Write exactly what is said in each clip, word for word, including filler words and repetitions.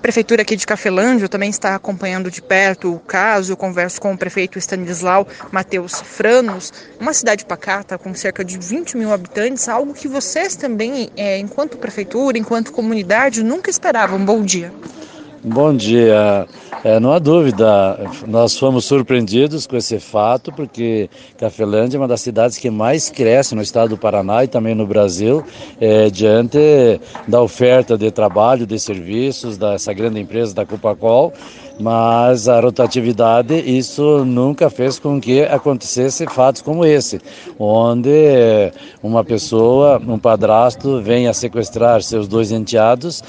Prefeitura aqui de Cafelândia também está acompanhando de perto o caso. Eu converso com o prefeito Stanislau Matheus Franos, uma cidade pacata com cerca de vinte mil habitantes, algo que vocês também, é, enquanto prefeitura, enquanto comunidade, nunca esperavam. Bom dia. Bom dia. É, não há dúvida, nós fomos surpreendidos com esse fato, porque Cafelândia é uma das cidades que mais cresce no estado do Paraná e também no Brasil, é, diante da oferta de trabalho, de serviços dessa grande empresa da Copacol, mas a rotatividade, isso nunca fez com que acontecesse fatos como esse, onde uma pessoa, um padrasto, vem a sequestrar seus dois enteados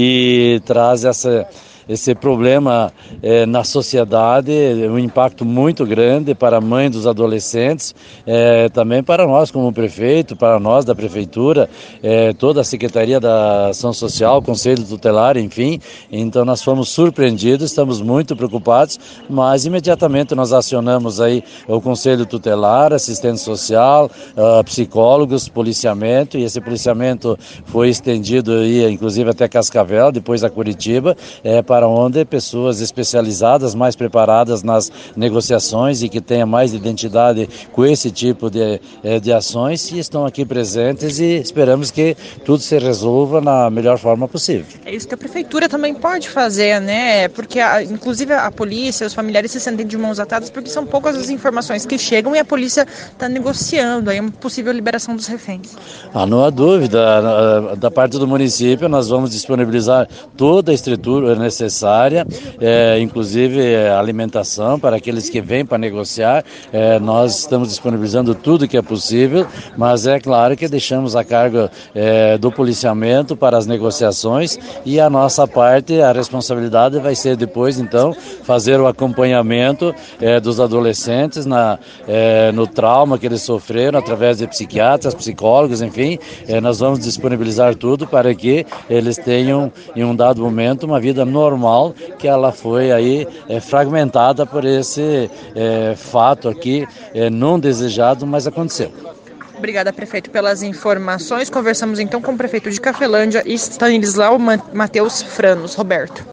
e traz essa... esse problema é, na sociedade, um impacto muito grande para a mãe dos adolescentes, é, também para nós como prefeito, para nós da prefeitura, é, toda a Secretaria da Ação Social, Conselho Tutelar, enfim. Então nós fomos surpreendidos, estamos muito preocupados, mas imediatamente nós acionamos aí o Conselho Tutelar, assistente social, uh, psicólogos, policiamento, e esse policiamento foi estendido aí, inclusive até Cascavel, depois a Curitiba, é, para onde pessoas especializadas, mais preparadas nas negociações e que tenham mais identidade com esse tipo de, de ações, e estão aqui presentes, e esperamos que tudo se resolva na melhor forma possível. É isso que a prefeitura também pode fazer, né? Porque a, inclusive a polícia, os familiares se sentem de mãos atadas porque são poucas as informações que chegam e a polícia está negociando aí uma possível liberação dos reféns. Ah, não há dúvida, da parte do município nós vamos disponibilizar toda a estrutura necessária necessária, é, inclusive alimentação para aqueles que vêm para negociar. É, nós estamos disponibilizando tudo que é possível, mas é claro que deixamos a cargo é, do policiamento para as negociações, e a nossa parte, a responsabilidade vai ser depois, então, fazer o acompanhamento é, dos adolescentes na, é, no trauma que eles sofreram através de psiquiatras, psicólogos, enfim. É, nós vamos disponibilizar tudo para que eles tenham, em um dado momento, uma vida normal, normal, que ela foi aí é, fragmentada por esse é, fato aqui, é, não desejado, mas aconteceu. Obrigada, prefeito, pelas informações. Conversamos então com o prefeito de Cafelândia, Stanislau Matheus Franos. Roberto.